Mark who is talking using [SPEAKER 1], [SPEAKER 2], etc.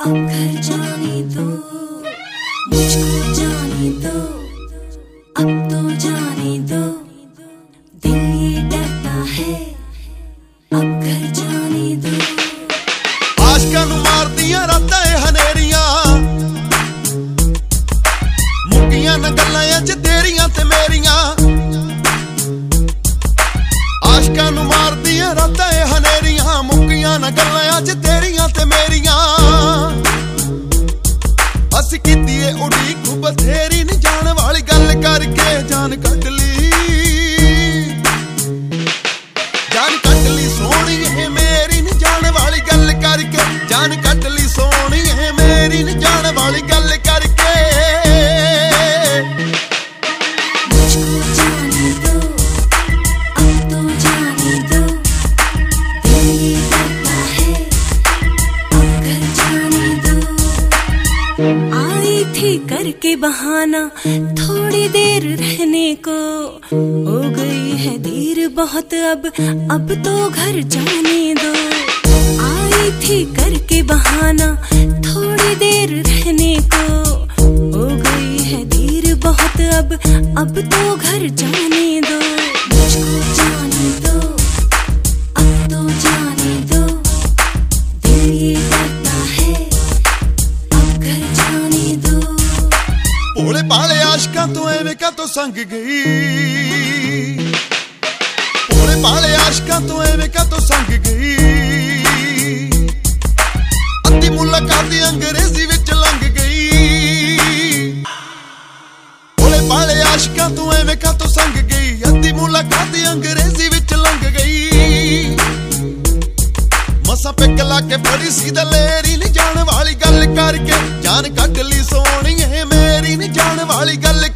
[SPEAKER 1] अब घर जाने दो, मुझको जाने दो, अब तो जाने दो, दिल ये डरता है, अब घर जाने दो।
[SPEAKER 2] आशकां नूं मारदियां रातां हनेरियां, मुक्कियां न गल्लां च तेरियां ते मेरियां। आशकां नूं मारदियां रातां हनेरियां, मुक्कियां न गल्लां च तेरियां ते मेरियां। असीं कीती ए उड़ीक बथेरी नी, जान वाली गल करके जान कट ली, जान कट ली सोहणी है मेरी नी, जान वाली गल करके जान कट ली सोहणी है मेरी नी, जान वाली गल करके।
[SPEAKER 1] मुझको जाने दो, अब तो जाने दो, दिल ये डरता है, अब घर जाने दो। आई थी करके बहाना थोड़ी देर रहने को, हो गई है देर बहुत, अब तो घर जाने दो। आई थी करके बहाना थोड़ी देर रहने को, हो गई है देर बहुत, अब तो घर जाने दो। मुझको जाने दो, अब तो जाने दो, दिल ये डरता है, अब घर जाने दो।
[SPEAKER 2] भोले भाले आशकां तो एवें कातों संग गई, भोले भाले आशकां तो एवें कातों संग गई। अद्धी मुलाकात अंग्रेजी विच लंघ गई, भोले भाले आशकां तो एवें कातों संग गई। अद्धी मुलाकात अंग्रेजी विच लंघ गई। मसा पिक ला के फड़ी सी दलेरी नी, जान वाली गल करके जान कट ली सोहणी है मेरी नी, जान वाली गल